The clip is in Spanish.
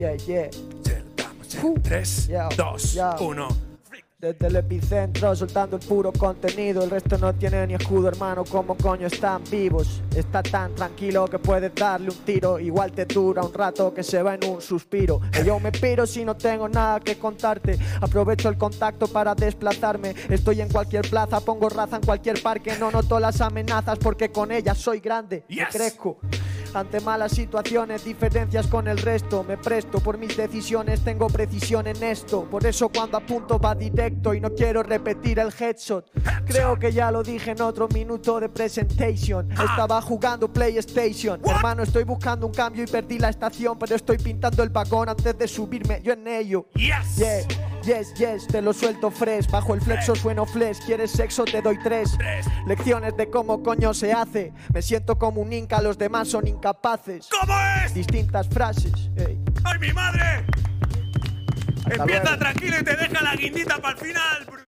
Yeah, yeah. Estamos en 3, Yeah, 2, yeah. 1. Desde el epicentro soltando el puro contenido. El resto no tiene ni escudo, hermano. ¿Cómo coño están vivos? Está tan tranquilo que puedes darle un tiro. Igual te dura un rato que se va en un suspiro. Que yo me piro si no tengo nada que contarte. Aprovecho el contacto para desplazarme. Estoy en cualquier plaza, pongo raza en cualquier parque. No noto las amenazas porque con ellas soy grande. Yes. Me crezco. Ante malas situaciones, diferencias con el resto. Me presto por mis decisiones, tengo precisión en esto. Por eso cuando apunto va directo y no quiero repetir el headshot. Creo que ya lo dije en otro minuto de presentation. Estaba jugando PlayStation. Hermano, estoy buscando un cambio y perdí la estación. Pero estoy pintando el vagón antes de subirme yo en ello. Yes. Yeah. Yes, yes, te lo suelto fresh. Bajo el flexo sueno flesh. ¿Quieres sexo? Te doy 3 lecciones de cómo coño se hace. Me siento como un inca, los demás son incapaces. ¿Cómo es? Distintas frases. Ey. ¡Ay, mi madre! Hasta Empieza luego. tranquilo y te deja la guindita para el final.